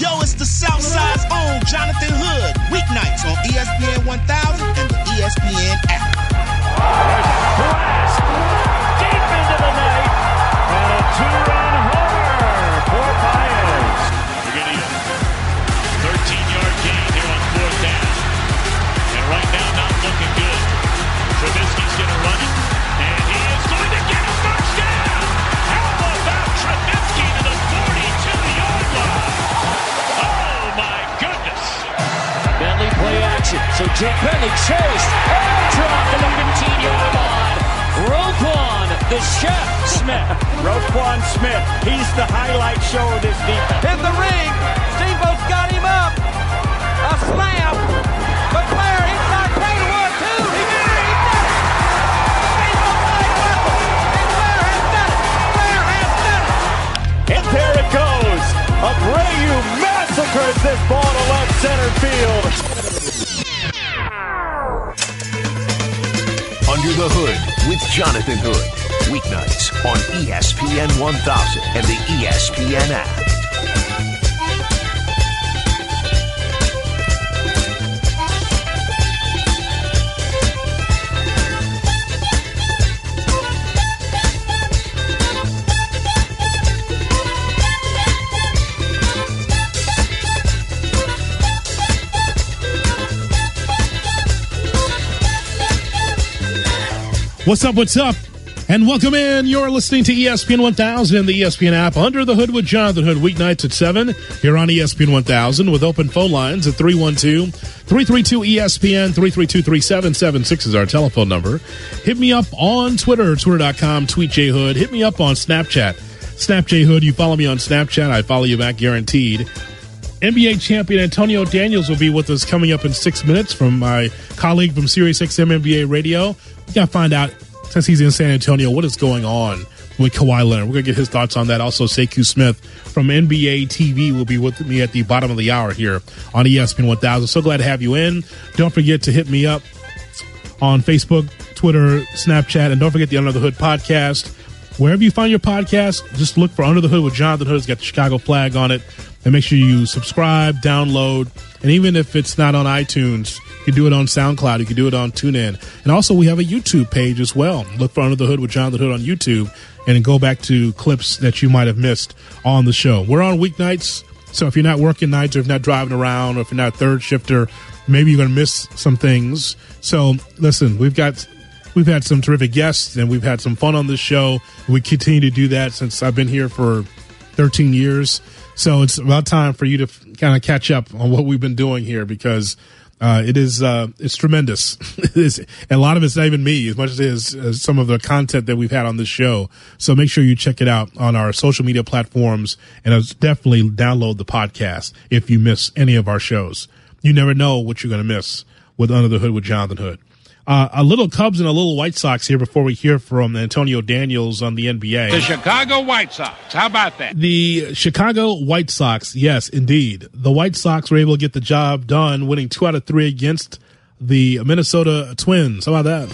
Yo, it's the Southside's own Jonathan Hood. Weeknights on ESPN 1000 and the ESPN app. Blast deep into the night and a two-run homer for Baez. We're going to get a 13-yard gain here on fourth down. And right now, not looking good. Trubisky's going to run it, and he is going to get a first down. How about Trubisky to the 42-yard line? Oh, my goodness. Bentley play action. So Jake Bentley chased and dropped to the 15-yard line. Roquan, the chef, Smith. Roquan Smith, he's the highlight show of this defense. In the ring, Steamboat's got him up. A slam. But Blair inside Taylor 1-2. He did it. Steamboat played well. And Blair has done it. Blair has done it. And there it goes. Abreu massacres this ball to left center field. Under the Hood with Jonathan Hood. Weeknights on ESPN 1000 and the ESPN app. What's up, and welcome in. You're listening to ESPN 1000 and the ESPN app. Under the Hood with Jonathan Hood, weeknights at 7 here on ESPN 1000 with open phone lines at 312-332-ESPN, 332-3776 is our telephone number. Hit me up on Twitter, twitter.com, tweet JHood. Hit me up on Snapchat, Snap JHood. You follow me on Snapchat, I follow you back guaranteed. NBA champion Antonio Daniels will be with us coming up in 6 minutes from my colleague from SiriusXM NBA Radio. We got to find out, since he's in San Antonio, what is going on with Kawhi Leonard. We're going to get his thoughts on that. Also, Sekou Smith from NBA TV will be with me at the bottom of the hour here on ESPN 1000. So glad to have you in. Don't forget to hit me up on Facebook, Twitter, Snapchat, and don't forget the Under the Hood podcast. Wherever you find your podcast, just look for Under the Hood with Jonathan Hood. It's got the Chicago flag on it. And make sure you subscribe, download, and even if it's not on iTunes, you can do it on SoundCloud. You can do it on TuneIn. And also, we have a YouTube page as well. Look for Under the Hood with Jonathan Hood on YouTube and go back to clips that you might have missed on the show. We're on weeknights, so if you're not working nights or if you're not driving around or if you're not a third shifter, maybe you're going to miss some things. So, listen, we've had some terrific guests and we've had some fun on this show. We continue to do that since I've been here for 13 years. So it's about time for you to kind of catch up on what we've been doing here because it's tremendous. And a lot of it's not even me as much as it is some of the content that we've had on this show. So make sure you check it out on our social media platforms and definitely download the podcast if you miss any of our shows. You never know what you're going to miss with Under the Hood with Jonathan Hood. A little Cubs and a little White Sox here before we hear from Antonio Daniels on the NBA. The Chicago White Sox. How about that? The Chicago White Sox, yes, indeed. The White Sox were able to get the job done, winning 2 out of 3 against the Minnesota Twins. How about that?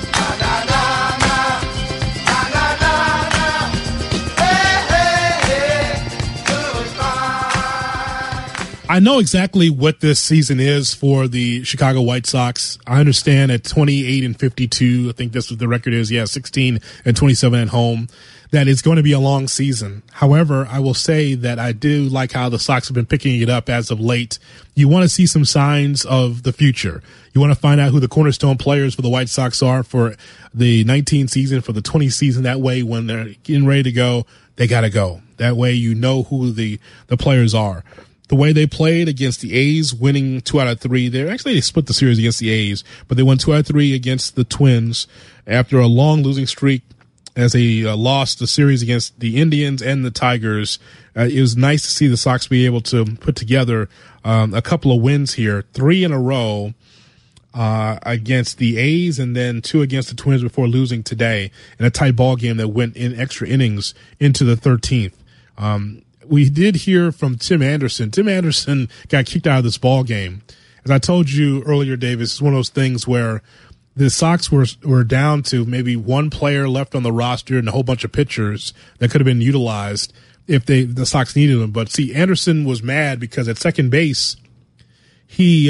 I know exactly what this season is for the Chicago White Sox. I understand at 28-52, I think that's what the record is. Yeah, 16-27 at home. That it's going to be a long season. However, I will say that I do like how the Sox have been picking it up as of late. You want to see some signs of the future. You want to find out who the cornerstone players for the White Sox are for the 19 season, for the 20 season. That way, when they're getting ready to go, they got to go. That way, you know who the players are. The way they played against the A's, winning 2 out of 3. They split the series against the A's, but they won 2 out of 3 against the Twins after a long losing streak as they lost the series against the Indians and the Tigers. It was nice to see the Sox be able to put together a couple of wins here, 3 in a row against the A's and then 2 against the Twins before losing today in a tight ball game that went in extra innings into the 13th. We did hear from Tim Anderson. Tim Anderson got kicked out of this ball game. As I told you earlier, Davis, it's one of those things where the Sox were down to maybe one player left on the roster and a whole bunch of pitchers that could have been utilized. if the Sox needed him. But see, Anderson was mad because at second base, he's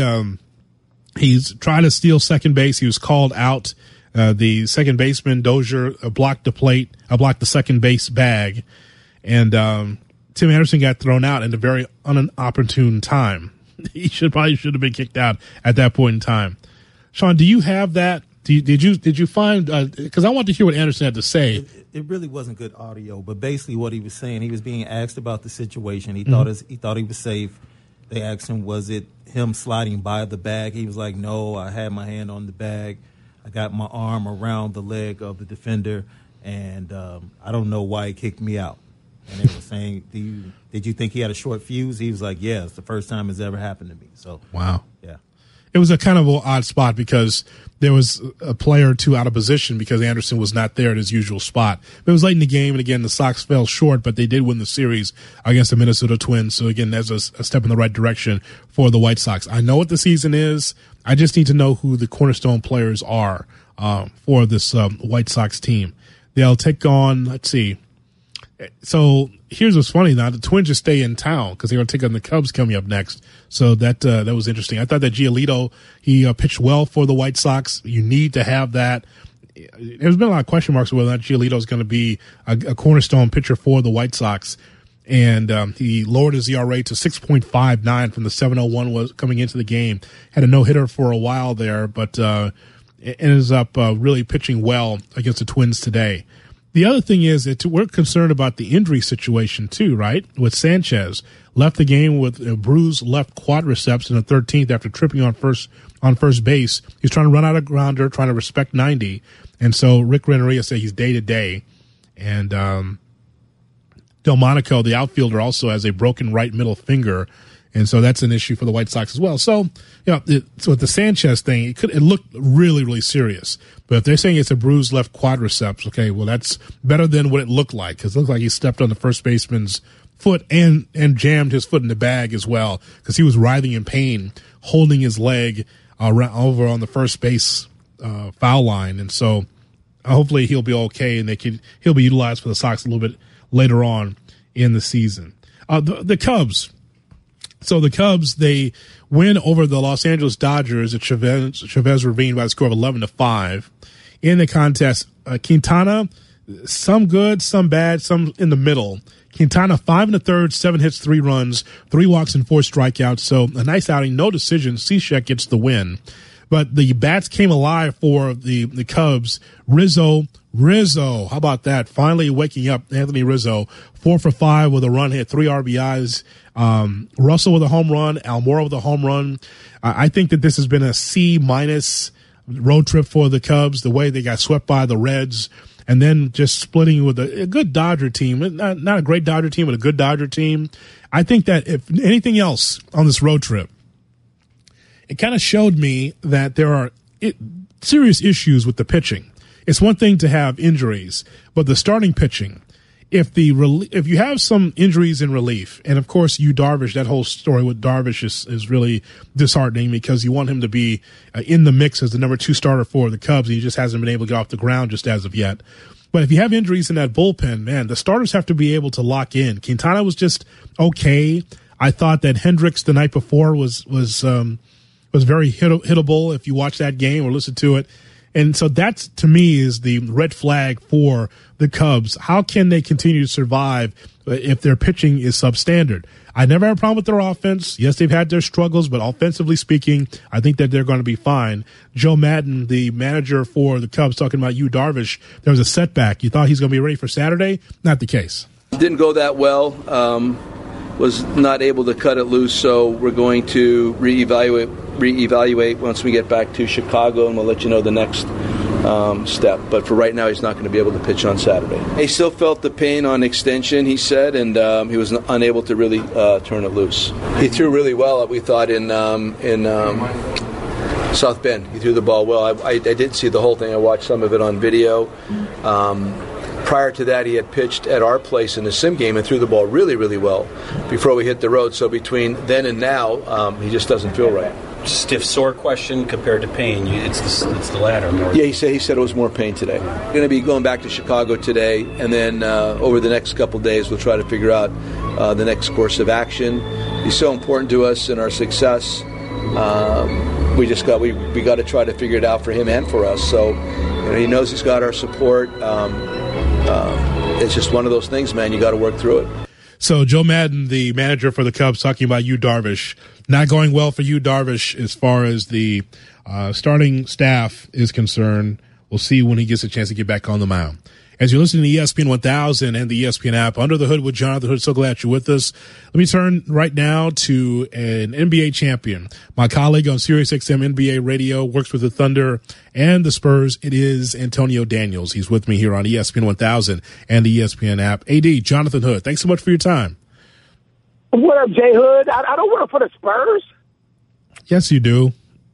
trying to steal second base. He was called out. The second baseman, Dozier, blocked the second base bag, and Tim Anderson got thrown out at a very inopportune time. He probably should have been kicked out at that point in time. Sean, do you have that? Did you find? Because I want to hear what Anderson had to say. It really wasn't good audio, but basically what he was saying, he was being asked about the situation. He thought he was safe. They asked him, was it him sliding by the bag? He was like, no, I had my hand on the bag. I got my arm around the leg of the defender, and I don't know why he kicked me out. And they were saying, did you think he had a short fuse? He was like, yeah, it's the first time it's ever happened to me. So wow. Yeah. It was a kind of an odd spot because there was a player or two out of position because Anderson was not there at his usual spot. But it was late in the game, and again, the Sox fell short, but they did win the series against the Minnesota Twins. So again, that's a step in the right direction for the White Sox. I know what the season is. I just need to know who the cornerstone players are for this White Sox team. They'll take on, let's see. So here's what's funny now. The Twins just stay in town because they're going to take on the Cubs coming up next. So that was interesting. I thought that Giolito, he pitched well for the White Sox. You need to have that. There's been a lot of question marks whether or not Giolito is going to be a cornerstone pitcher for the White Sox. And he lowered his ERA to 6.59 from the 7.01 was coming into the game. Had a no-hitter for a while there, but ends up really pitching well against the Twins today. The other thing is that we're concerned about the injury situation too, right? With Sanchez left the game with a bruised left quadriceps in the 13th after tripping on first base. He's trying to run out a grounder, trying to respect 90, and so Rick Renneria said he's day to day. And Delmonico, the outfielder, also has a broken right middle finger, and so that's an issue for the White Sox as well. So, so with the Sanchez thing, it looked really, really serious. But if they're saying it's a bruised left quadriceps, okay, well, that's better than what it looked like, because it looked like he stepped on the first baseman's foot and jammed his foot in the bag as well, because he was writhing in pain, holding his leg over on the first base foul line. And so hopefully he'll be okay, and he'll be utilized for the Sox a little bit later on in the season. The Cubs. So the Cubs, they win over the Los Angeles Dodgers at Chavez Ravine by a score of 11-5. In the contest, Quintana, some good, some bad, some in the middle. Quintana, 5 1/3, 7 hits, 3 runs, 3 walks, and 4 strikeouts. So a nice outing, no decision. Cishek gets the win. But the bats came alive for the Cubs. Rizzo, how about that? Finally waking up, Anthony Rizzo, 4 for 5 with a run hit, 3 RBIs. Russell with a home run, Almora with a home run. I think that this has been a C- road trip for the Cubs, the way they got swept by the Reds, and then just splitting with a good Dodger team. Not a great Dodger team, but a good Dodger team. I think that if anything else on this road trip, it kind of showed me that there are serious issues with the pitching. It's one thing to have injuries, but the starting pitching, if you have some injuries in relief, and of course Yu Darvish, that whole story with Darvish is really disheartening because you want him to be in the mix as the number 2 starter for the Cubs, and he just hasn't been able to get off the ground just as of yet. But if you have injuries in that bullpen, man, the starters have to be able to lock in. Quintana was just okay. I thought that Hendricks the night before was very hittable if you watch that game or listen to it. And so that, to me, is the red flag for the Cubs. How can they continue to survive if their pitching is substandard? I never had a problem with their offense. Yes, they've had their struggles, but offensively speaking, I think that they're going to be fine. Joe Madden, the manager for the Cubs, talking about Yu Darvish, there was a setback. You thought he's going to be ready for Saturday? Not the case. Didn't go that well. Was not able to cut it loose, so we're going to reevaluate once we get back to Chicago, and we'll let you know the next step. But for right now, he's not going to be able to pitch on Saturday. He still felt the pain on extension, he said, and he was unable to really turn it loose. He threw really well, we thought, in South Bend. He threw the ball well. I did see the whole thing. I watched some of it on video. prior to that, he had pitched at our place in the sim game and threw the ball really, really well before we hit the road. So between then and now, he just doesn't feel right. Stiff sore question compared to pain. It's the latter more. Yeah, he said it was more pain today. We're going to be going back to Chicago today, and then over the next couple days, we'll try to figure out the next course of action. He's so important to us and our success. We got to try to figure it out for him and for us. So he knows he's got our support. It's just one of those things, man. You got to work through it. So Joe Madden, the manager for the Cubs, talking about Yu Darvish. Not going well for Yu Darvish as far as the starting staff is concerned. We'll see when he gets a chance to get back on the mound. As you're listening to ESPN 1000 and the ESPN app, Under the Hood with Jonathan Hood, so glad you're with us. Let me turn right now to an NBA champion. My colleague on SiriusXM NBA Radio, works with the Thunder and the Spurs. It is Antonio Daniels. He's with me here on ESPN 1000 and the ESPN app. AD, Jonathan Hood, thanks so much for your time. What up, Jay Hood? I don't work for the Spurs. Yes, you do.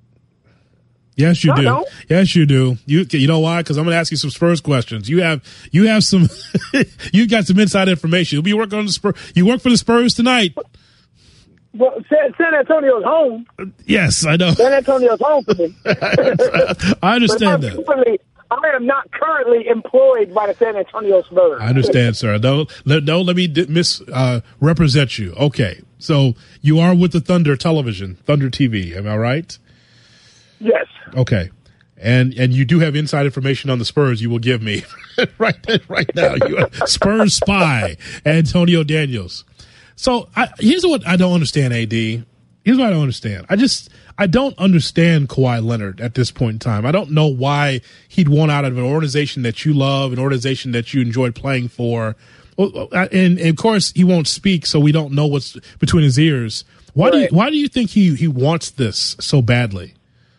Yes, you do. Don't. Yes, you do. You know why? Because I'm going to ask you some Spurs questions. You have some. You got some inside information. You'll be working on the Spurs. You work for the Spurs tonight. Well, San Antonio's home. Yes, I know. San Antonio's home for me. I understand that. I am not currently employed by the San Antonio Spurs. I understand, sir. Don't let me misrepresent you. Okay, so you are with the Thunder Television, Thunder TV. Am I right? Yes. Okay. And you do have inside information on the Spurs you will give me right now. You are Spurs spy, Antonio Daniels. So here's what I don't understand, AD. Here's what I don't understand. I don't understand Kawhi Leonard at this point in time. I don't know why he'd want out of an organization that you love, an organization that you enjoyed playing for. And of course, he won't speak, so we don't know what's between his ears. Why do you think he wants this so badly?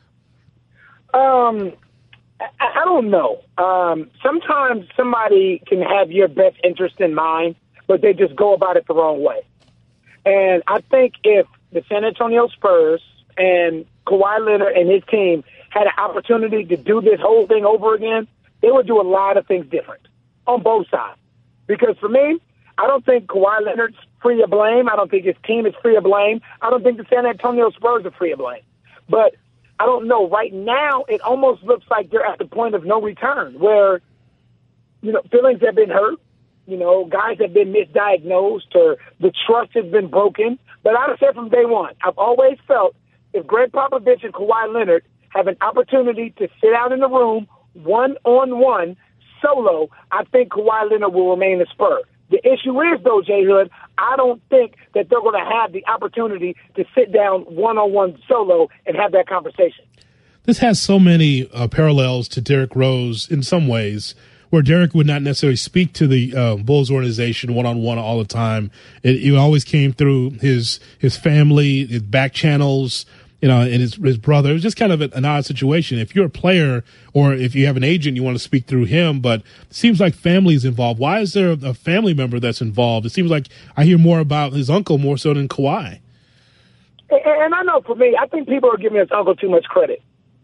I don't know. Sometimes somebody can have your best interest in mind, but they just go about it the wrong way. And I think if the San Antonio Spurs and Kawhi Leonard and his team had an opportunity to do this whole thing over again, they would do a lot of things different on both sides. Because for me, I don't think Kawhi Leonard's free of blame. I don't think his team is free of blame. I don't think the San Antonio Spurs are free of blame. But I don't know. Right now, it almost looks like they're at the point of no return where, feelings have been hurt. Guys have been misdiagnosed or the trust has been broken. But I've said from day one, I've always felt if Greg Popovich and Kawhi Leonard have an opportunity to sit out in the room one-on-one solo, I think Kawhi Leonard will remain a Spur. The issue is, though, Jay Hood, I don't think that they're going to have the opportunity to sit down one-on-one solo and have that conversation. This has so many parallels to Derrick Rose in some ways, where Derrick would not necessarily speak to the Bulls organization one-on-one all the time. It always came through his family, his back channels, and his brother. It was just kind of an odd situation. If you're a player or if you have an agent, you want to speak through him, but it seems like family is involved. Why is there a family member that's involved? It seems like I hear more about his uncle more so than Kawhi. And I know for me, I think people are giving his uncle too much credit.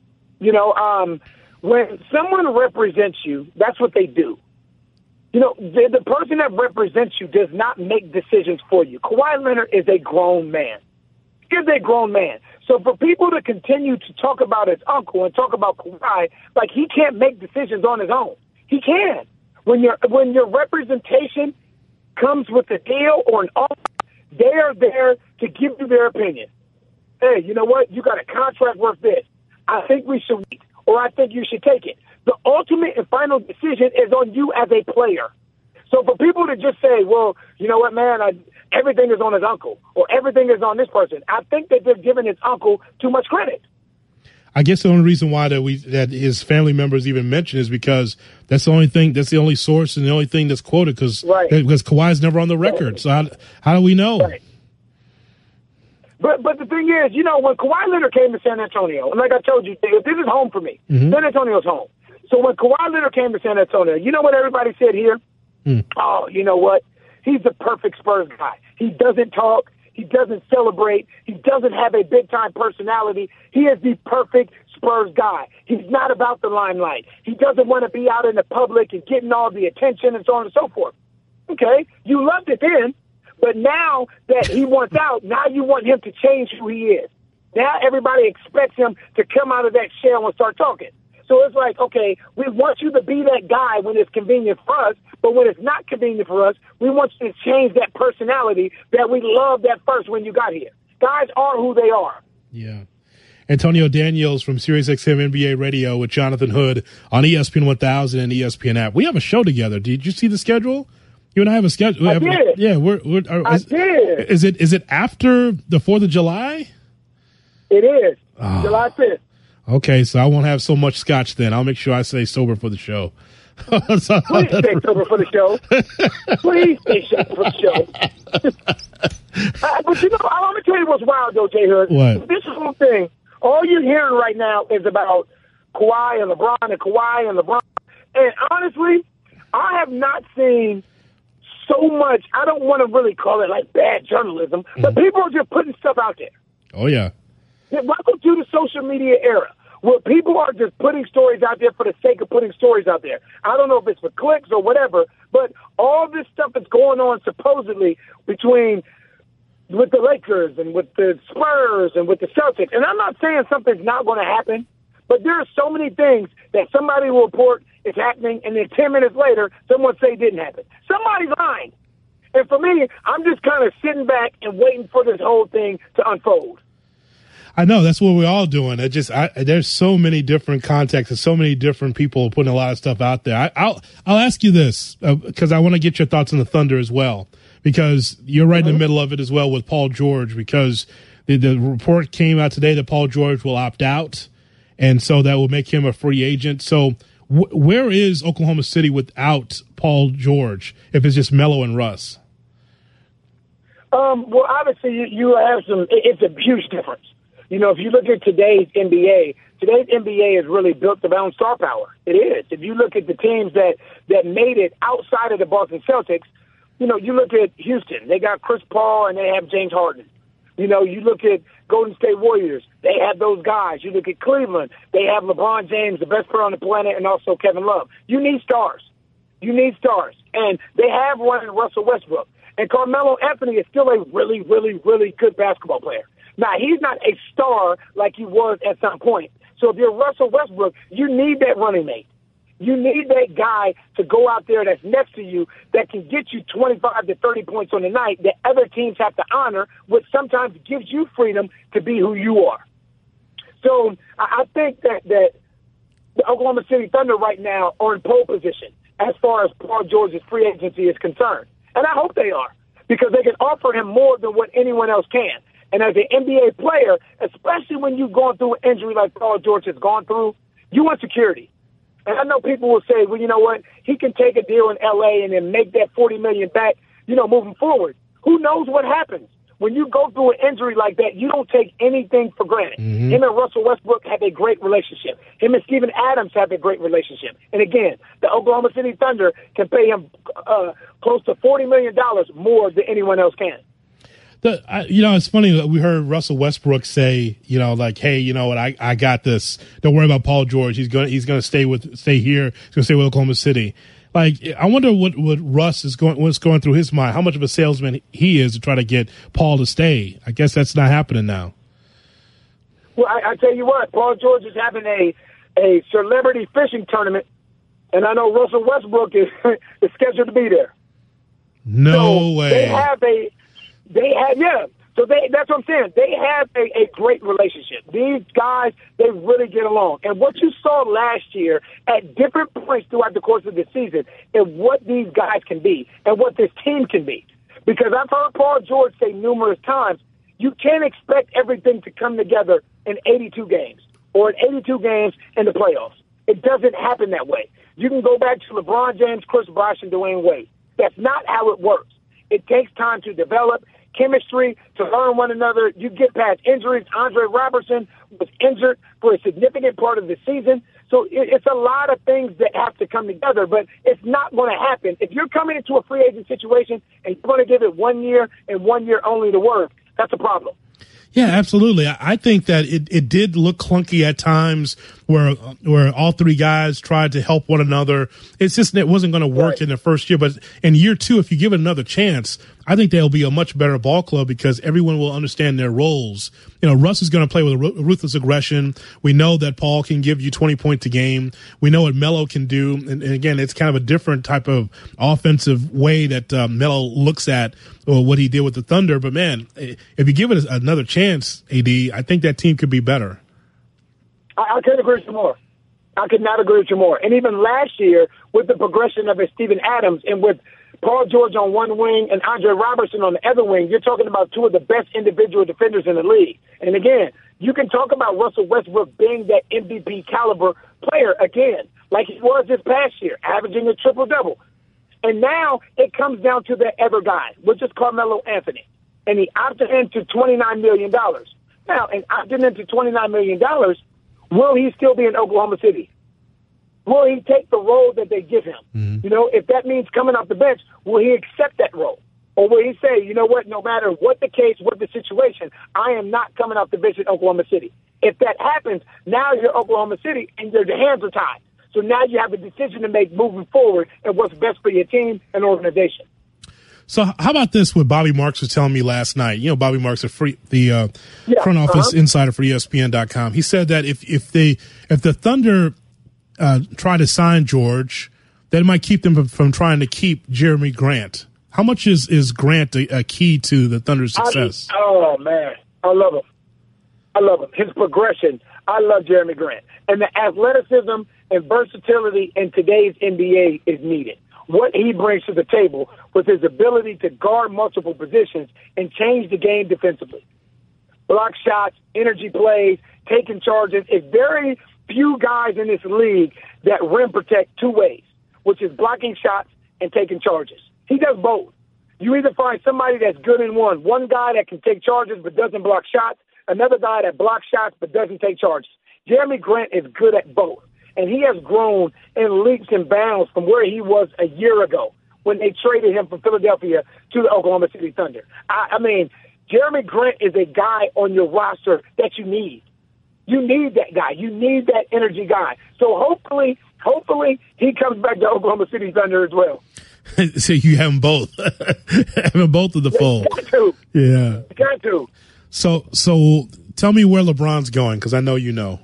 When someone represents you, that's what they do. The person that represents you does not make decisions for you. Kawhi Leonard is a grown man. Is a grown man. So for people to continue to talk about his uncle and talk about Kawhi, like he can't make decisions on his own. He can. When your representation comes with a deal or an offer, they are there to give you their opinion. Hey, you know what? You got a contract worth this. I think we should wait, or I think you should take it. The ultimate and final decision is on you as a player. So for people to just say, well, you know what, man, everything is on his uncle or everything is on this person, I think that they're giving his uncle too much credit. I guess the only reason why that his family members even mention is because that's the only source and the only thing that's quoted because Kawhi's never on the record. So how do we know? Right. But the thing is, when Kawhi Leonard came to San Antonio, and like I told you, this is home for me. Mm-hmm. San Antonio's home. So when Kawhi Leonard came to San Antonio, you know what everybody said here? Oh, you know what? He's the perfect Spurs guy. He doesn't talk. He doesn't celebrate. He doesn't have a big-time personality. He is the perfect Spurs guy. He's not about the limelight. He doesn't want to be out in the public and getting all the attention and so on and so forth. Okay, you loved it then, but now that he wants out, now you want him to change who he is. Now everybody expects him to come out of that shell and start talking. So it's like, okay, we want you to be that guy when it's convenient for us, but when it's not convenient for us, we want you to change that personality that we loved at first when you got here. Guys are who they are. Yeah. Antonio Daniels from SiriusXM NBA Radio with Jonathan Hood on ESPN 1000 and ESPN app. We have a show together. Did you see the schedule? You and I have a schedule. I did. Yeah, I did. Is it after the 4th of July? It is. July 5th. Okay, so I won't have so much scotch then. I'll make sure I stay sober for the show. Please stay sober for the show. Please stay sober for the show. But I'm going to tell you what's wild, though, J. Hood. What? This is one thing. All you're hearing right now is about Kawhi and LeBron and Kawhi and LeBron. And honestly, I have not seen so much. I don't want to really call it like bad journalism, but people are just putting stuff out there. Oh, yeah. Welcome to the social media era, where people are just putting stories out there for the sake of putting stories out there. I don't know if it's for clicks or whatever, but all this stuff that's going on supposedly with the Lakers and with the Spurs and with the Celtics. And I'm not saying something's not going to happen, but there are so many things that somebody will report is happening, and then 10 minutes later, someone say it didn't happen. Somebody's lying. And for me, I'm just kind of sitting back and waiting for this whole thing to unfold. I know that's what we're all doing. There's so many different contexts and so many different people putting a lot of stuff out there. I'll ask you this because I want to get your thoughts on the Thunder as well, because you're right in the middle of it as well with Paul George, because the report came out today that Paul George will opt out, and so that will make him a free agent. So where is Oklahoma City without Paul George if it's just Melo and Russ? Well, obviously you have it's a huge difference. You know, if you look at today's NBA is really built around star power. It is. If you look at the teams that made it outside of the Boston Celtics, you know, you look at Houston, they got Chris Paul and they have James Harden. You know, you look at Golden State Warriors, they have those guys. You look at Cleveland, they have LeBron James, the best player on the planet, and also Kevin Love. You need stars. And they have one in Russell Westbrook. And Carmelo Anthony is still a really, really, really good basketball player. Now, he's not a star like he was at some point. So if you're Russell Westbrook, you need that running mate. You need that guy to go out there that's next to you that can get you 25 to 30 points on the night that other teams have to honor, which sometimes gives you freedom to be who you are. So I think that the Oklahoma City Thunder right now are in pole position as far as Paul George's free agency is concerned. And I hope they are, because they can offer him more than what anyone else can. And as an NBA player, especially when you've gone through an injury like Paul George has gone through, you want security. And I know people will say, well, you know what, he can take a deal in L.A. and then make that $40 million back, you know, moving forward. Who knows what happens? When you go through an injury like that, you don't take anything for granted. Mm-hmm. Him and Russell Westbrook have a great relationship. Him and Steven Adams have a great relationship. And again, the Oklahoma City Thunder can pay him close to $40 million more than anyone else can. It's funny that we heard Russell Westbrook say, you know, like, hey, you know what, I got this. Don't worry about Paul George. He's gonna stay here. He's gonna stay with Oklahoma City. Like, I wonder what Russ what's going through his mind. How much of a salesman he is to try to get Paul to stay. I guess that's not happening now. Well, I tell you what, Paul George is having a celebrity fishing tournament, and I know Russell Westbrook is scheduled to be there. No way. So that's what I'm saying. They have a great relationship. These guys, they really get along. And what you saw last year at different points throughout the course of the season is what these guys can be and what this team can be. Because I've heard Paul George say numerous times, you can't expect everything to come together in 82 games or in 82 games in the playoffs. It doesn't happen that way. You can go back to LeBron James, Chris Bosh, and Dwayne Wade. That's not how it works. It takes time to develop chemistry, to learn one another. You get past injuries. Andre Robertson was injured for a significant part of the season. So it's a lot of things that have to come together, but it's not going to happen. If you're coming into a free agent situation and you're going to give it 1 year and 1 year only to work, that's a problem. Yeah, absolutely. I think that it did look clunky at times where all three guys tried to help one another. It's just it wasn't going to work in the first year. But in year two, if you give it another chance, I think they'll be a much better ball club because everyone will understand their roles. You know, Russ is going to play with ruthless aggression. We know that Paul can give you 20 points a game. We know what Melo can do. And again, it's kind of a different type of offensive way that Melo looks at what he did with the Thunder. But, man, if you give it another chance, AD, I think that team could be better. I couldn't agree with you more. I could not agree with you more. And even last year, with the progression of Steven Adams and with Paul George on one wing and Andre Robertson on the other wing, you're talking about two of the best individual defenders in the league. And again, you can talk about Russell Westbrook being that MVP caliber player again, like he was this past year, averaging a triple-double. And now it comes down to the other guy, which is Carmelo Anthony. And he opted into $29 million. Now, in opting into $29 million, will he still be in Oklahoma City? Will he take the role that they give him? Mm-hmm. You know, if that means coming off the bench, will he accept that role? Or will he say, you know what, no matter what the case, what the situation, I am not coming off the bench in Oklahoma City. If that happens, now you're Oklahoma City and your hands are tied. So now you have a decision to make moving forward and what's best for your team and organization. So how about this? What Bobby Marks was telling me last night. You know, Bobby Marks, the front office insider for ESPN.com. He said that if the Thunder try to sign George, that might keep them from trying to keep Jeremy Grant. How much is Grant a key to the Thunder's success? Oh man, I love him. His progression. I love Jeremy Grant, and the athleticism and versatility in today's NBA is needed. What he brings to the table with his ability to guard multiple positions and change the game defensively. Block shots, energy plays, taking charges. It's very few guys in this league that rim protect two ways, which is blocking shots and taking charges. He does both. You either find somebody that's good in one guy that can take charges but doesn't block shots, another guy that blocks shots but doesn't take charges. Jeremy Grant is good at both. And he has grown in leaps and bounds from where he was a year ago when they traded him from Philadelphia to the Oklahoma City Thunder. I mean, Jeremy Grant is a guy on your roster that you need. You need that guy. You need that energy guy. So hopefully he comes back to Oklahoma City Thunder as well. So you have them both. Having both of the fold. You got to. Yeah. You got to. So tell me where LeBron's going, because I know you know.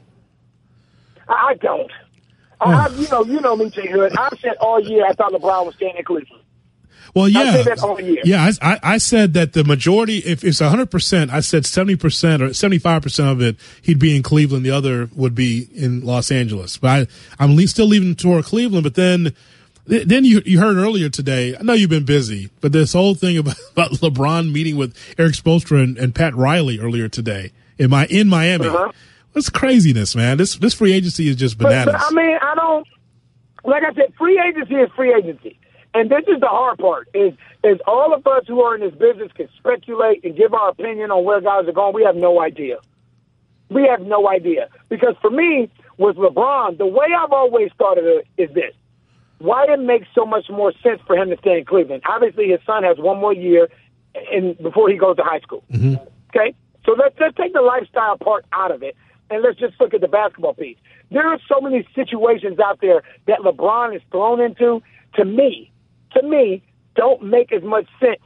I don't. You know me, J. Hood. I've said all year I thought LeBron was staying in Cleveland. Well, yeah. I said that all year. Yeah, I said that the majority, if it's 100%, I said 70% or 75% of it, he'd be in Cleveland. The other would be in Los Angeles. But I'm still leaving toward Cleveland. But then you heard earlier today, I know you've been busy, but this whole thing about LeBron meeting with Eric Spoelstra and Pat Riley earlier today in Miami. Uh-huh. It's craziness, man. This free agency is just bananas. But I mean, like I said, free agency is free agency. And this is the hard part, is all of us who are in this business can speculate and give our opinion on where guys are going. We have no idea. We have no idea. Because for me, with LeBron, the way I've always thought of it is this. Why it makes so much more sense for him to stay in Cleveland? Obviously, his son has one more year before he goes to high school. Mm-hmm. Okay? So let's take the lifestyle part out of it. And let's just look at the basketball piece. There are so many situations out there that LeBron is thrown into, to me, don't make as much sense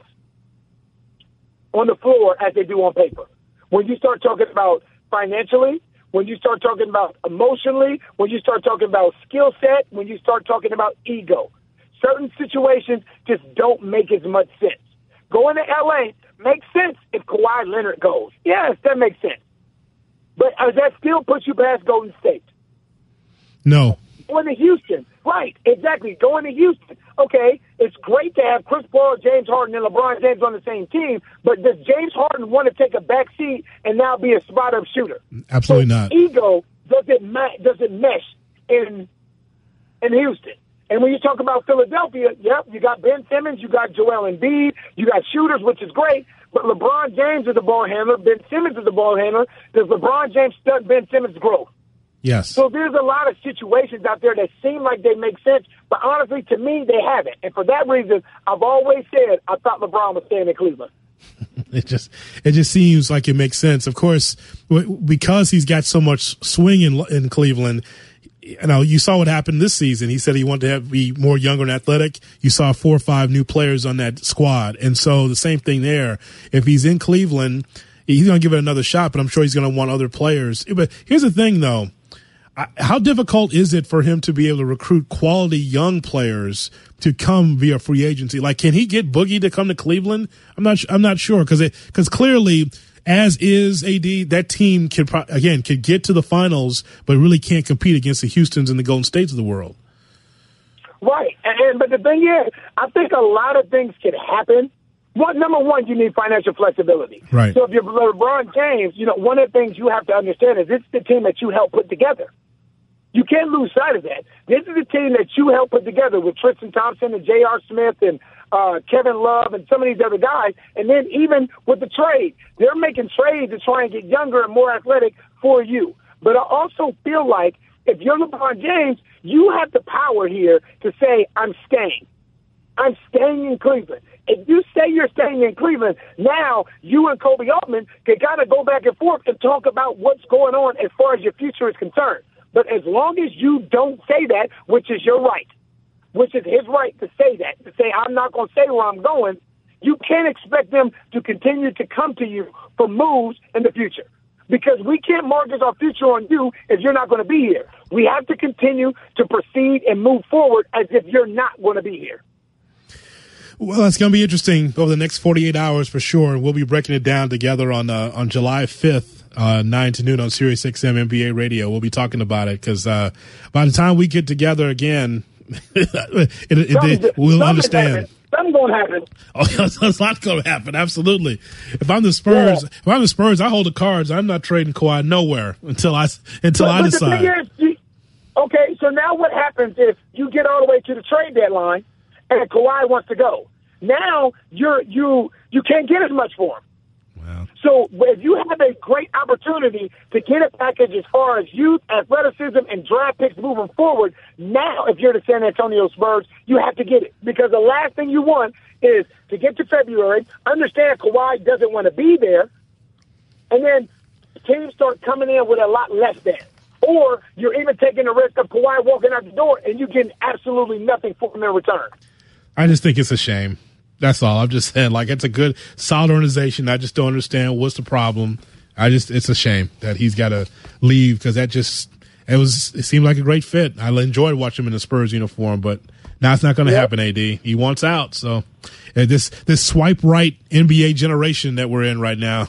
on the floor as they do on paper. When you start talking about financially, when you start talking about emotionally, when you start talking about skill set, when you start talking about ego, certain situations just don't make as much sense. Going to L.A. makes sense if Kawhi Leonard goes. Yes, that makes sense. But that still puts you past Golden State. No. Going to Houston. Right, exactly. Going to Houston. Okay, it's great to have Chris Paul, James Harden, and LeBron James on the same team, but does James Harden want to take a back seat and now be a spot-up shooter? Absolutely not. Ego doesn't mesh in Houston. And when you talk about Philadelphia, yep, you got Ben Simmons, you got Joel Embiid, you got shooters, which is great, but LeBron James is the ball handler, Ben Simmons is the ball handler. Does LeBron James stud Ben Simmons' growth? Yes. So there's a lot of situations out there that seem like they make sense, but honestly, to me, they haven't. And for that reason, I've always said I thought LeBron was staying in Cleveland. It just seems like it makes sense. Of course, because he's got so much swing in Cleveland. You saw what happened this season. He said he wanted to be more younger and athletic. You saw 4 or 5 new players on that squad. And so the same thing there. If he's in Cleveland, he's going to give it another shot, but I'm sure he's going to want other players. But here's the thing, though. How difficult is it for him to be able to recruit quality young players to come via free agency? Like, can he get Boogie to come to Cleveland? I'm not sure because clearly, as is AD, that team could get to the finals, but really can't compete against the Houstons and the Golden States of the world. Right, but the thing is, I think a lot of things can happen. Number one, you need financial flexibility. Right. So if you're LeBron James, one of the things you have to understand is it's the team that you helped put together. You can't lose sight of that. This is the team that you helped put together with Tristan Thompson and J.R. Smith and Kevin Love and some of these other guys. And then even with the trade, they're making trades to try and get younger and more athletic for you. But I also feel like if you're LeBron James, you have the power here to say, I'm staying. I'm staying in Cleveland. If you say you're staying in Cleveland, now you and Kobe Altman can kind of go back and forth and talk about what's going on as far as your future is concerned. But as long as you don't say that, which is your right, which is his right to say that, to say, I'm not going to say where I'm going, you can't expect them to continue to come to you for moves in the future. Because we can't mortgage our future on you if you're not going to be here. We have to continue to proceed and move forward as if you're not going to be here. Well, it's going to be interesting over the next 48 hours for sure. We'll be breaking it down together on July 5th. 9 to noon on Sirius XM NBA radio. We'll be talking about it because by the time we get together again, we'll understand. Something's going to happen. Oh, there's a lot going to happen. Absolutely. If I'm the Spurs, I hold the cards. I'm not trading Kawhi nowhere until I decide. The thing is, okay, so now what happens if you get all the way to the trade deadline and Kawhi wants to go? Now you can't get as much for him. Wow. So if you have a great opportunity to get a package as far as youth, athleticism, and draft picks moving forward, now if you're the San Antonio Spurs, you have to get it. Because the last thing you want is to get to February, understand Kawhi doesn't want to be there, and then teams start coming in with a lot less than. Or you're even taking the risk of Kawhi walking out the door and you getting absolutely nothing for him in return. I just think it's a shame. That's all. I'm just saying, it's a good, solid organization. I just don't understand what's the problem. It's a shame that he's got to leave because it seemed like a great fit. I enjoyed watching him in the Spurs uniform, but now it's not going to happen, AD. He wants out. So this swipe right NBA generation that we're in right now,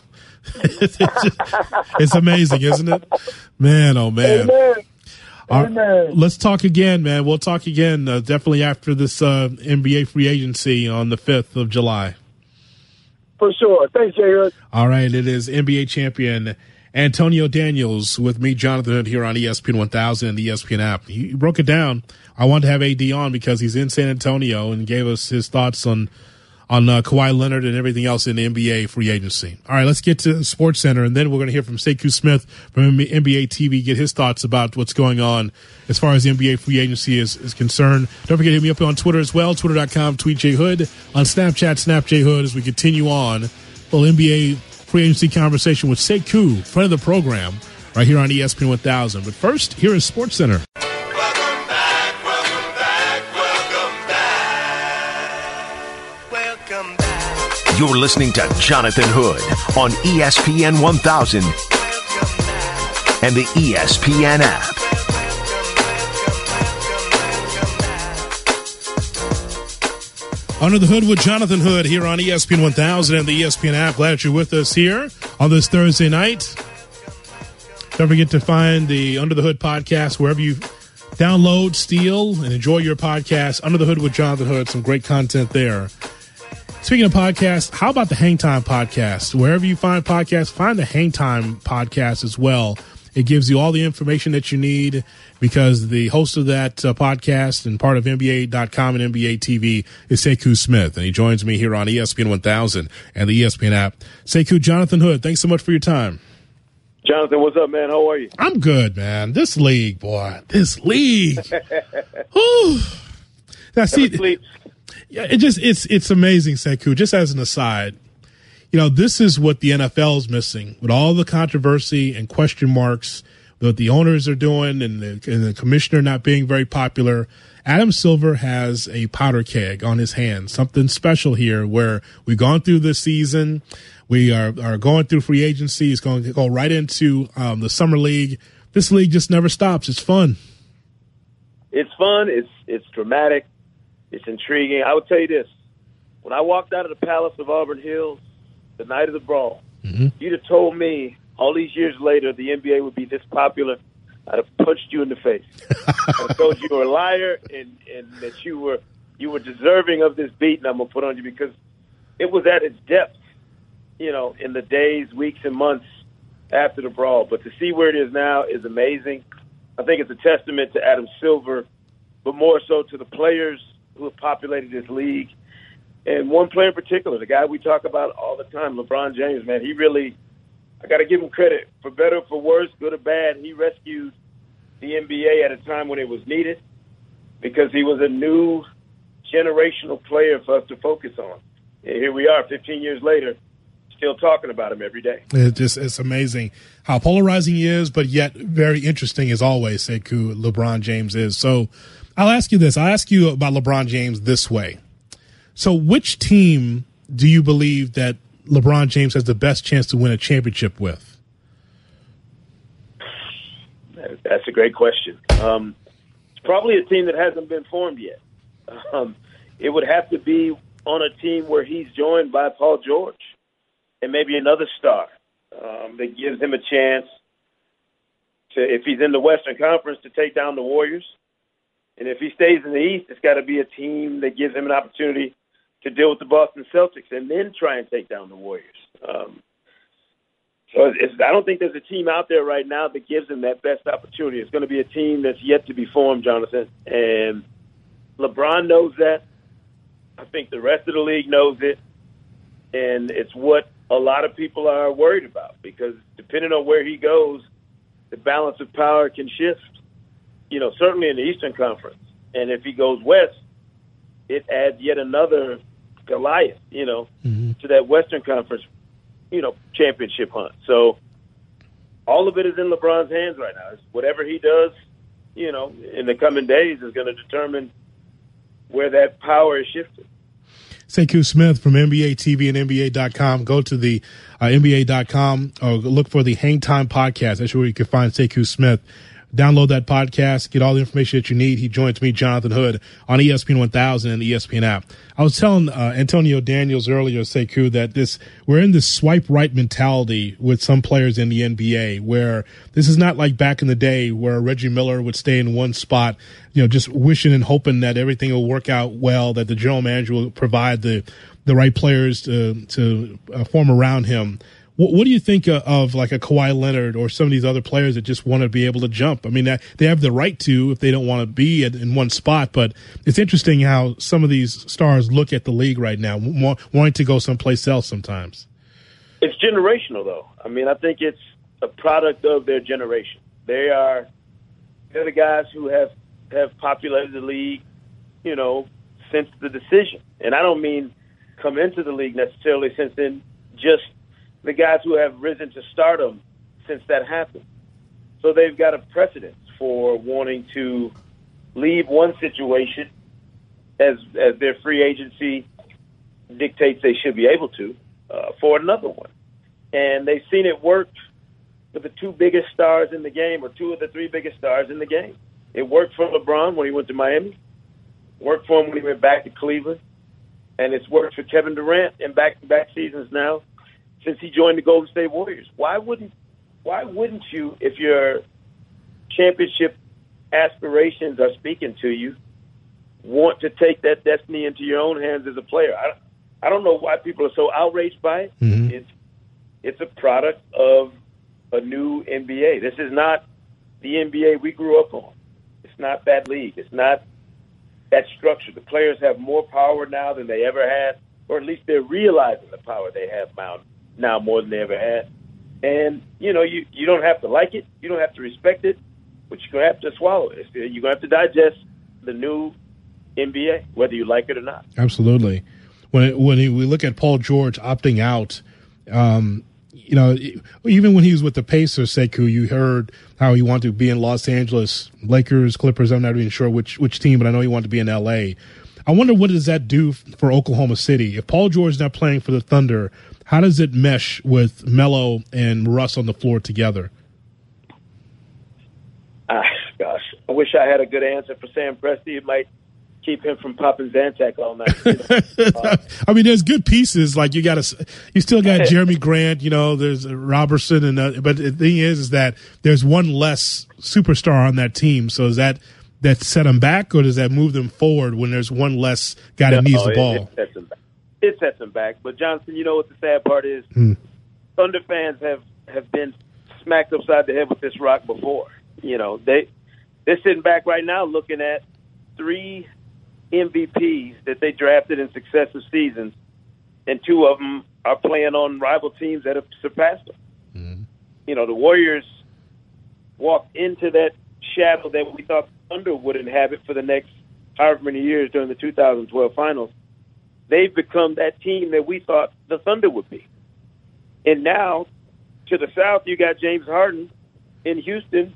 it's amazing, isn't it? Man, oh man. Amen. Let's talk again, man. We'll talk again definitely after this NBA free agency on the 5th of July. For sure. Thanks, Jay. All right. It is NBA champion Antonio Daniels with me, Jonathan Hood, here on ESPN 1000 and the ESPN app. He broke it down. I wanted to have AD on because he's in San Antonio and gave us his thoughts on Kawhi Leonard and everything else in the NBA free agency. All right, let's get to SportsCenter, and then we're going to hear from Sekou Smith from NBA TV, get his thoughts about what's going on as far as the NBA free agency is concerned. Don't forget to hit me up on Twitter as well, twitter.com, tweetjhood, on Snapchat, snapjhood, as we continue on a little NBA free agency conversation with Sekou, friend of the program, right here on ESPN 1000. But first, here is SportsCenter. You're listening to Jonathan Hood on ESPN 1000 and the ESPN app. Under the Hood with Jonathan Hood here on ESPN 1000 and the ESPN app. Glad that you're with us here on this Thursday night. Don't forget to find the Under the Hood podcast wherever you download, steal, and enjoy your podcast. Under the Hood with Jonathan Hood. Some great content there. Speaking of podcasts, how about the Hang Time podcast? Wherever you find podcasts, find the Hang Time podcast as well. It gives you all the information that you need because the host of that podcast and part of NBA.com and NBA TV is Sekou Smith, and he joins me here on ESPN 1000 and the ESPN app. Sekou, Jonathan Hood, thanks so much for your time. Jonathan, what's up, man? How are you? I'm good, man. This league, boy. This league. Now, see, yeah, it's amazing, Sekou. Just as an aside, this is what the NFL is missing with all the controversy and question marks, what the owners are doing and the commissioner not being very popular. Adam Silver has a powder keg on his hands, something special here where we've gone through this season. We are going through free agency. It's going to go right into the summer league. This league just never stops. It's fun. It's fun. It's dramatic. It's intriguing. I would tell you this. When I walked out of the Palace of Auburn Hills the night of the brawl, you'd have told me all these years later the NBA would be this popular, I'd have punched you in the face. I told you were a liar and that you were deserving of this beating I'm going to put on you, because it was at its depth, in the days, weeks, and months after the brawl. But to see where it is now is amazing. I think it's a testament to Adam Silver, but more so to the players who have populated this league. And one player in particular, the guy we talk about all the time, LeBron James, man, he really, I got to give him credit. For better or for worse, good or bad, he rescued the NBA at a time when it was needed, because he was a new generational player for us to focus on. And here we are 15 years later, still talking about him every day. It's amazing how polarizing he is, but yet very interesting as always, Sekou, LeBron James is. So I'll ask you this. I'll ask you about LeBron James this way. So which team do you believe that LeBron James has the best chance to win a championship with? That's a great question. It's probably a team that hasn't been formed yet. It would have to be on a team where he's joined by Paul George and maybe another star that gives him a chance to, if he's in the Western Conference, to take down the Warriors. And if he stays in the East, it's got to be a team that gives him an opportunity to deal with the Boston Celtics and then try and take down the Warriors. So I don't think there's a team out there right now that gives him that best opportunity. It's going to be a team that's yet to be formed, Jonathan. And LeBron knows that. I think the rest of the league knows it. And it's what a lot of people are worried about, because depending on where he goes, the balance of power can shift, certainly in the Eastern Conference. And if he goes west, it adds yet another Goliath, to that Western Conference, championship hunt. So all of it is in LeBron's hands right now. It's whatever he does, in the coming days is going to determine where that power is shifted. Sekou Smith from NBA TV and NBA.com. Go to the NBA.com or look for the Hang Time podcast. That's where you can find Sekou Smith. Download that podcast, get all the information that you need. He joins me, Jonathan Hood, on ESPN 1000 and the ESPN app. I was telling Antonio Daniels earlier, Sekou, that we're in this swipe right mentality with some players in the NBA, where this is not like back in the day where Reggie Miller would stay in one spot, just wishing and hoping that everything will work out well, that the general manager will provide the right players to form around him. What do you think of like a Kawhi Leonard or some of these other players that just want to be able to jump? I mean, they have the right to if they don't want to be in one spot, but it's interesting how some of these stars look at the league right now, wanting to go someplace else sometimes. It's generational, though. I mean, I think it's a product of their generation. They're the guys who have populated the league, since the decision. And I don't mean come into the league necessarily since then, just the guys who have risen to stardom since that happened. So they've got a precedent for wanting to leave one situation as their free agency dictates they should be able to for another one. And they've seen it work with the two biggest stars in the game, or two of the three biggest stars in the game. It worked for LeBron when he went to Miami, worked for him when he went back to Cleveland, and it's worked for Kevin Durant in back-to-back seasons now since he joined the Golden State Warriors. Why wouldn't you, if your championship aspirations are speaking to you, want to take that destiny into your own hands as a player? I don't know why people are so outraged by it. Mm-hmm. It's a product of a new NBA. This is not the NBA we grew up on. It's not that league. It's not that structure. The players have more power now than they ever had, or at least they're realizing the power they have now more than they ever had. And, you don't have to like it. You don't have to respect it, but you're going to have to swallow it. You're going to have to digest the new NBA, whether you like it or not. Absolutely. When we look at Paul George opting out You know, even when he was with the Pacers, Sekou, you heard how he wanted to be in Los Angeles, Lakers, Clippers. I'm not even sure which team, but I know he wanted to be in L.A. I wonder, what does that do for Oklahoma City? If Paul George is not playing for the Thunder, how does it mesh with Melo and Russ on the floor together? Gosh, I wish I had a good answer for Sam Presti. It might keep him from popping Zantac all night. I mean, there's good pieces. Like you still got Jeremy Grant. You know, there's Robertson, but the thing is that there's one less superstar on that team. So is that set them back, or does that move them forward when there's one less guy that needs the ball? It sets them back. But Jonathan, you know what the sad part is? Thunder fans have been smacked upside the head with this rock before. You know, they're sitting back right now looking at 3 MVPs that they drafted in successive seasons, and 2 of them are playing on rival teams that have surpassed them. You know, the Warriors walked into that shadow that we thought Thunder would inhabit for the next however many years during the 2012 finals. They've become that team that we thought the Thunder would be. And now, to the south, you got James Harden in Houston,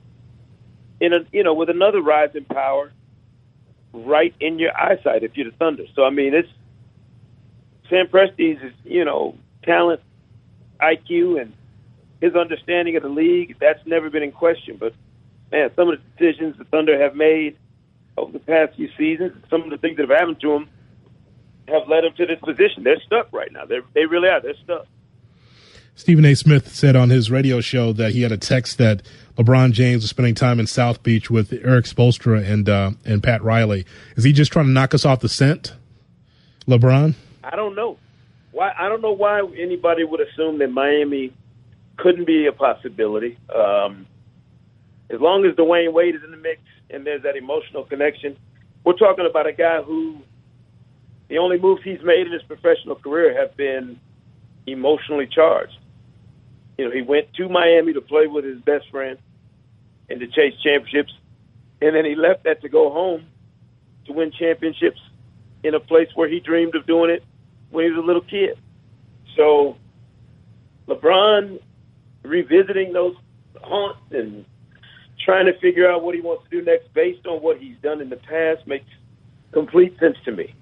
with another rise in power right in your eyesight if you're the Thunder. So, I mean, it's Sam Presti's, talent, IQ, and his understanding of the league, that's never been in question. But, man, some of the decisions the Thunder have made over the past few seasons, some of the things that have happened to them have led them to this position. They're stuck right now. They really are. They're stuck. Stephen A. Smith said on his radio show that he had a text that LeBron James was spending time in South Beach with Eric Spoelstra and Pat Riley. Is he just trying to knock us off the scent, LeBron? I don't know. I don't know why anybody would assume that Miami couldn't be a possibility. As long as Dwayne Wade is in the mix and there's that emotional connection, we're talking about a guy who the only moves he's made in his professional career have been emotionally charged. He went to Miami to play with his best friend and to chase championships, and then he left that to go home to win championships in a place where he dreamed of doing it when he was a little kid. So LeBron revisiting those haunts and trying to figure out what he wants to do next based on what he's done in the past makes complete sense to me.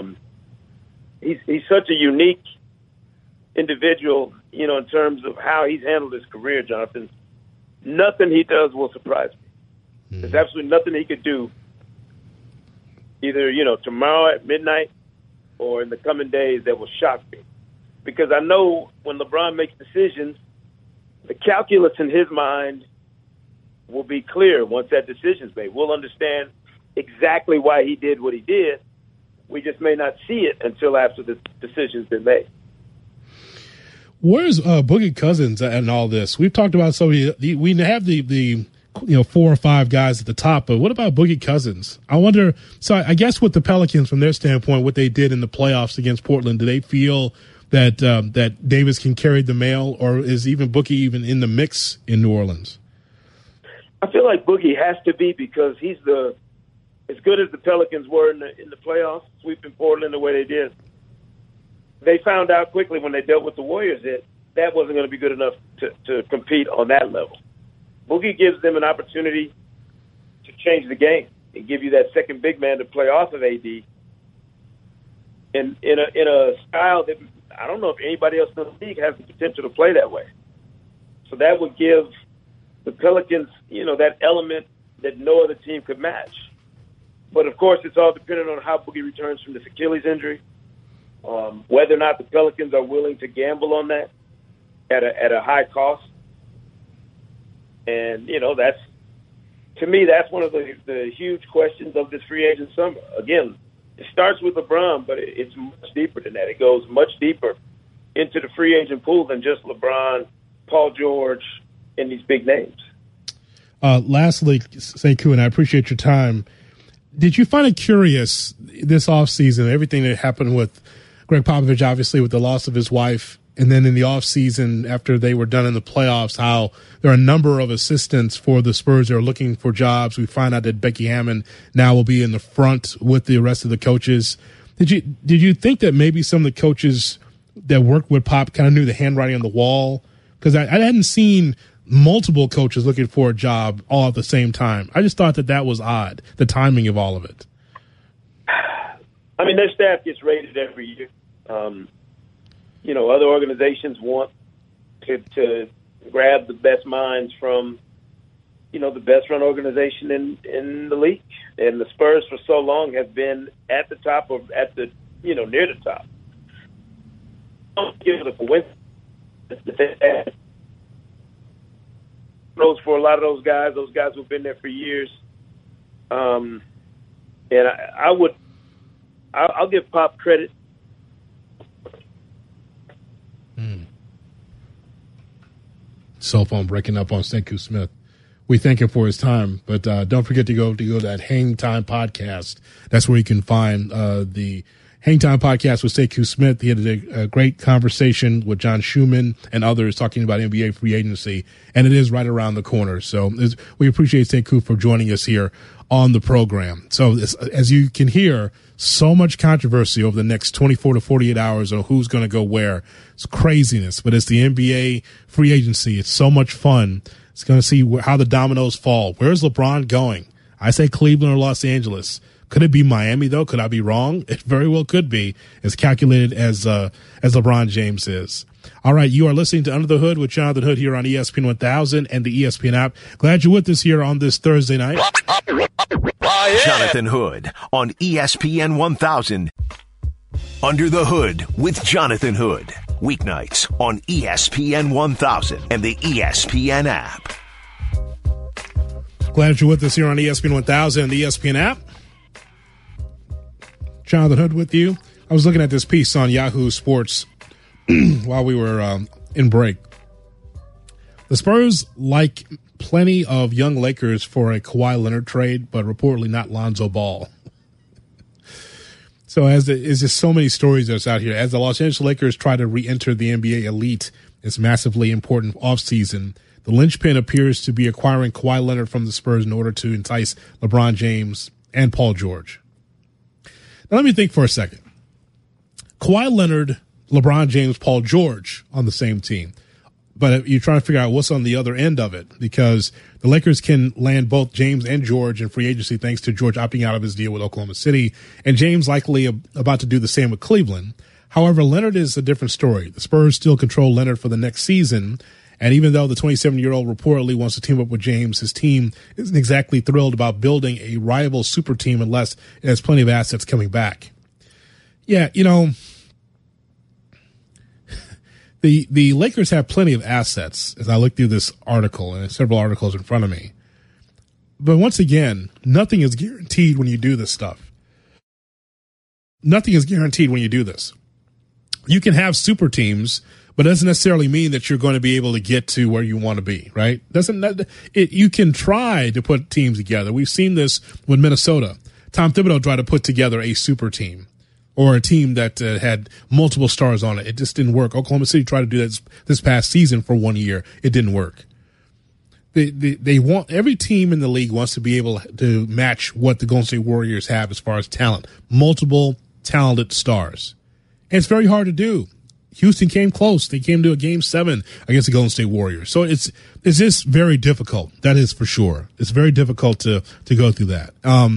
He's such a unique individual, in terms of how he's handled his career, Jonathan. Nothing he does will surprise me. There's absolutely nothing he could do either, tomorrow at midnight or in the coming days that will shock me. Because I know when LeBron makes decisions, the calculus in his mind will be clear once that decision's made. We'll understand exactly why he did what he did. We just may not see it until after the decision's been made. Where's Boogie Cousins and all this? We've talked about we have the 4 or 5 guys at the top, but what about Boogie Cousins? I wonder. So I guess with the Pelicans, from their standpoint, what they did in the playoffs against Portland, do they feel that that Davis can carry the mail, or is Boogie even in the mix in New Orleans? I feel like Boogie has to be, because he's as good as the Pelicans were in the playoffs, sweeping Portland the way they did. They found out quickly when they dealt with the Warriors that wasn't going to be good enough to compete on that level. Boogie gives them an opportunity to change the game and give you that second big man to play off of AD in a style that I don't know if anybody else in the league has the potential to play that way. So that would give the Pelicans, that element that no other team could match. But, of course, it's all dependent on how Boogie returns from this Achilles injury. Whether or not the Pelicans are willing to gamble on that at a high cost. And, that's one of the huge questions of this free agent summer. Again, it starts with LeBron, but it's much deeper than that. It goes much deeper into the free agent pool than just LeBron, Paul George, and these big names. Lastly, Sekou, and I appreciate your time. Did you find it curious this offseason, everything that happened with Greg Popovich, obviously, with the loss of his wife, and then in the offseason, after they were done in the playoffs, how there are a number of assistants for the Spurs that are looking for jobs? We find out that Becky Hammon now will be in the front with the rest of the coaches. Did you think that maybe some of the coaches that worked with Pop kind of knew the handwriting on the wall, because I hadn't seen multiple coaches looking for a job all at the same time. I just thought that was odd, the timing of all of it. I mean, their staff gets rated every year. Other organizations want to grab the best minds from, the best run organization in the league. And the Spurs for so long have been at the top of, near the top. Don't give it a coincidence. Those for a lot of those guys who've been there for years. And I'll give Pop credit. Cell phone breaking up on Sekou Smith. We thank him for his time, but don't forget to go to that Hang Time podcast. That's where you can find the Hang Time podcast with Sekou Smith. He had a great conversation with John Schumann and others talking about NBA free agency, and it is right around the corner. So we appreciate Sekou for joining us here on the program. So as you can hear, so much controversy over the next 24 to 48 hours on who's going to go where. It's craziness, but it's the NBA free agency. It's so much fun. It's going to see how the dominoes fall. Where's LeBron going? I say Cleveland or Los Angeles. Could it be Miami, though? Could I be wrong? It very well could be, as calculated as LeBron James is. All right, you are listening to Under the Hood with Jonathan Hood here on ESPN 1000 and the ESPN app. Glad you're with us here on this Thursday night. Jonathan Hood on ESPN 1000. Under the Hood with Jonathan Hood. Weeknights on ESPN 1000 and the ESPN app. Glad you're with us here on ESPN 1000 and the ESPN app. Jonathan Hood with you. I was looking at this piece on Yahoo Sports while we were in break. The Spurs like plenty of young Lakers for a Kawhi Leonard trade, but reportedly not Lonzo Ball. So is just so many stories that's out here. As the Los Angeles Lakers try to re-enter the NBA elite, it's massively important offseason. The linchpin appears to be acquiring Kawhi Leonard from the Spurs in order to entice LeBron James and Paul George. Now let me think for a second. Kawhi Leonard, LeBron James, Paul George on the same team. But you're trying to figure out what's on the other end of it, because the Lakers can land both James and George in free agency thanks to George opting out of his deal with Oklahoma City, and James likely about to do the same with Cleveland. However, Leonard is a different story. The Spurs still control Leonard for the next season, and even though the 27-year-old reportedly wants to team up with James, his team isn't exactly thrilled about building a rival super team unless it has plenty of assets coming back. Yeah, The Lakers have plenty of assets, as I look through this article, and several articles in front of me. But once again, nothing is guaranteed when you do this stuff. Nothing is guaranteed when you do this. You can have super teams, but it doesn't necessarily mean that you're going to be able to get to where you want to be, right? You can try to put teams together. We've seen this with Minnesota. Tom Thibodeau tried to put together a super team, or a team that had multiple stars on it. It just didn't work. Oklahoma City tried to do that this past season for 1 year. It didn't work. They want, every team in the league wants to be able to match what the Golden State Warriors have as far as talent. Multiple talented stars. And it's very hard to do. Houston came close. They came to a Game 7 against the Golden State Warriors. So it's just very difficult. That is for sure. It's very difficult to go through that.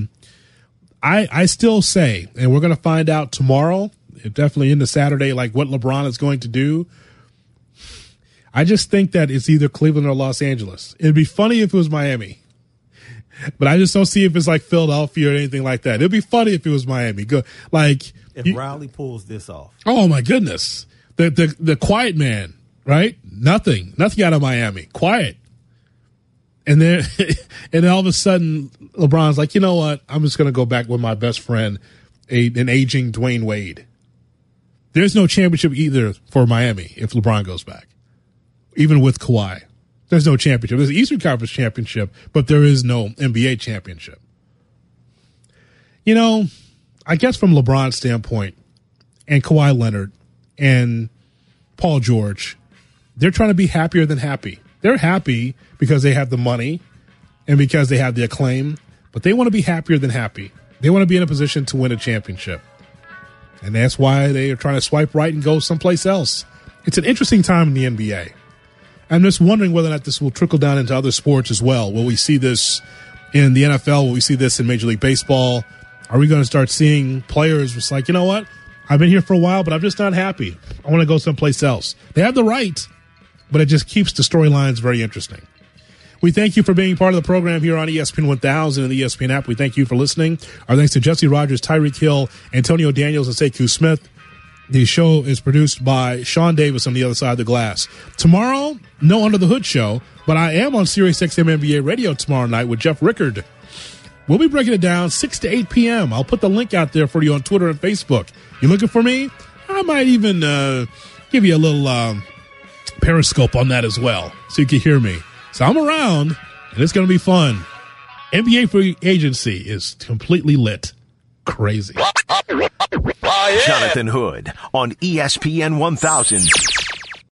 I still say, and we're going to find out tomorrow, definitely into Saturday, like what LeBron is going to do. I just think that it's either Cleveland or Los Angeles. It'd be funny if it was Miami, but I just don't see if it's like Philadelphia or anything like that. It'd be funny if it was Miami. If Riley pulls this off. Oh my goodness. The quiet man, right? Nothing out of Miami. Quiet. And then, and all of a sudden, LeBron's like, you know what? I'm just going to go back with my best friend, an aging Dwayne Wade. There's no championship either for Miami if LeBron goes back, even with Kawhi. There's no championship. There's an Eastern Conference championship, but there is no NBA championship. I guess from LeBron's standpoint, and Kawhi Leonard and Paul George, they're trying to be happier than happy. They're happy because they have the money and because they have the acclaim, but they want to be happier than happy. They want to be in a position to win a championship. And that's why they are trying to swipe right and go someplace else. It's an interesting time in the NBA. I'm just wondering whether or not this will trickle down into other sports as well. Will we see this in the NFL? Will we see this in Major League Baseball? Are we going to start seeing players just like, you know what? I've been here for a while, but I'm just not happy. I want to go someplace else. They have the right, but it just keeps the storylines very interesting. We thank you for being part of the program here on ESPN 1000 and the ESPN app. We thank you for listening. Our thanks to Jesse Rogers, Tyreek Hill, Antonio Daniels, and Sekou Smith. The show is produced by Sean Davis on the other side of the glass. Tomorrow, no Under the Hood show, but I am on Sirius XM NBA Radio tomorrow night with Jeff Rickard. We'll be breaking it down 6 to 8 p.m. I'll put the link out there for you on Twitter and Facebook. You looking for me? I might even give you a little periscope on that as well so you can hear me. So I'm around, and it's going to be fun. NBA free agency is completely lit. Crazy. Jonathan Hood on ESPN 1000.